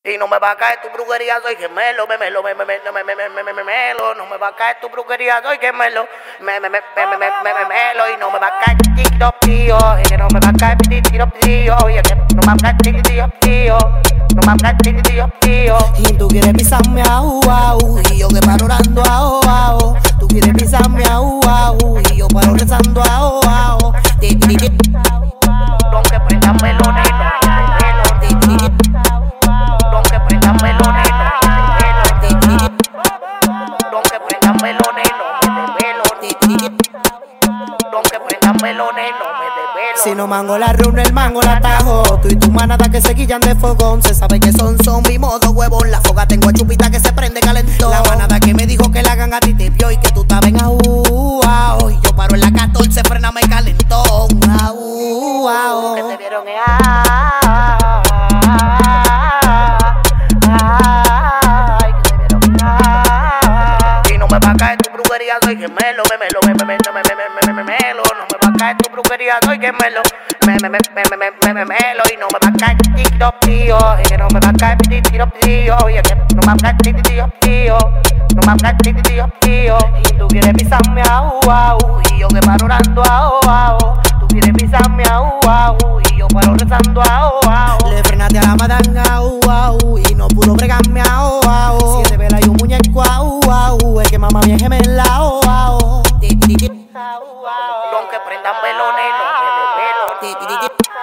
Y no me va a caer tu brujería, soy gemelo, melo, no me va a caer tu brujería, soy gemelo, melo, y no me va a caer tiro, tío, y no me va a caer tiro, tío, y no me va a caer tiro, tío, no me va a caer tiro, tío. Y tú quieres pisarme au, au, y yo que paro orando au, au. Tú quieres pisarme au, au, y yo paro rezando au, au. Don que prenda melones, don que prenda melones, don que prenda melones, don que prenda melones, no me desvelo. Si no mango la reúne, el mango la tajo. Tú y tu manada que se quillan de fogón. Se sabe que son mi modo huevón. La foga tengo a chupita que se prende calentón. La manada que me dijo que la ganga a ti te vio y que tú estabas en au, au. Y yo paro en la 14, frename calentón. Au, au. Que te vieron en y no me va a caer tu brujería, soy gemelo, melo, no me va a caer tu brujería, soy gemelo, melo, y no me va a caer tiro, tío, y no me va a caer tiro, tío, y no me va a caer tiro, tío, no me va a caer tiro, tío. Y tú quieres pisarme au, au, y yo que paro orando au, au. Tú quieres pisarme au, au, y yo paro rezando au, au. Le frenaste a la madanga au, au, y no pudo bregarme au, au. Siete velas y un muñeco au, au. Es que mamá bien gemela au, au. Don que prendan melones, no me desvelo.